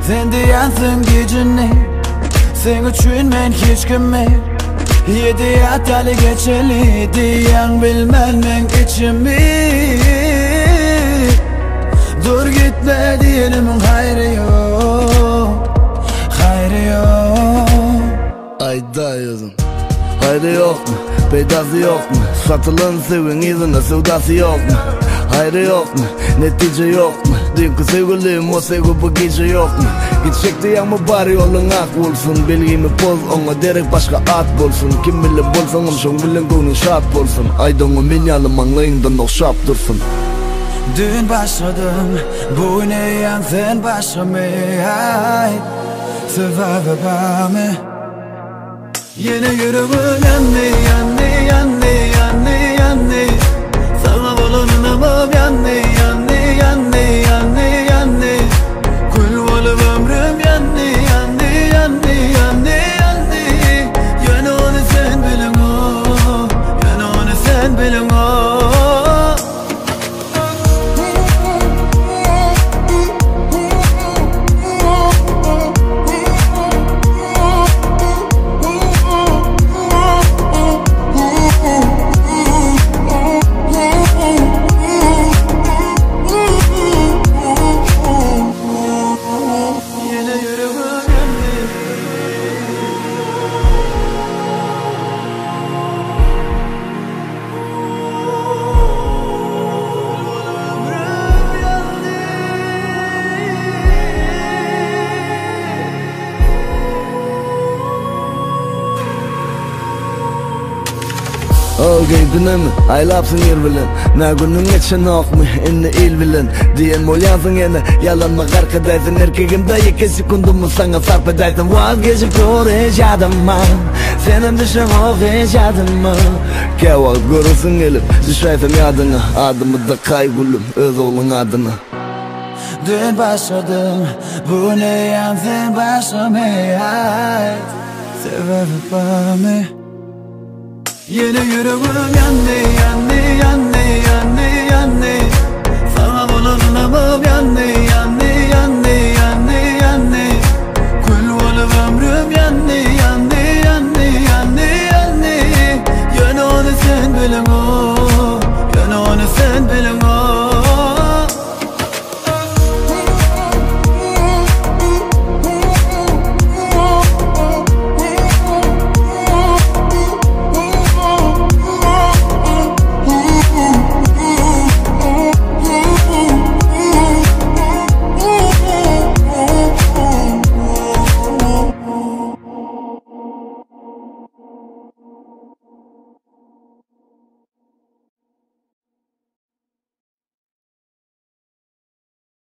Sen diyansın gücünü, sen üçün men hiç kime. Yedi hatalı geçeli diyen bilmem men içimi. Dur gitme diyelim hayrı yok, hayrı yok. Ayda yazın. Hayrı yok mu? Peydası yok mu? Satılan sevin izine sevdası yok mu? Hayrı yok mu? Netice yok mu? Dünkü sevgilim o sevgi bu gece yok mu? Gidecek diyen mi bari yolun ak olsun. Bilgimi boz ona derek başka at bolsun. Kim bilir bolsanım şun bilin gönlün şart bolsun. Aydanı minyalım anlayından okşap dursun. Dün başladım, bu ne yan sen başlamı. Sever bana. Yine yüreğim yandı, yandı, yandı, yandı, yandı. Sana bulunamam yandı, yandı, yandı, yandı, yandı. Kul olup ömrüm yandı, yandı, yandı, yandı, yandı. Yana onu sen bilin o, yana onu sen bilin o. Okay günüm aylapsın yer bilen. Ne günün geçen ok mu inni il bilen. Diyen mol yansın yine yalanma karkadaysın. Erkegimde 2 sekundumu sana sarf edaysın. Vazgeçip uğraşadım mı? Senin dışın uğraşadım mı? Keval görürsün gelip düşaysam yadına. Adımı da kaygulum öz oğlun adına. Dün başladım, bu ne yan sen başlamaya. Sever bana. Yine yüreğim yandı, yandı, yandı, yandı, yandı. Sana bulunamam yandı, yandı,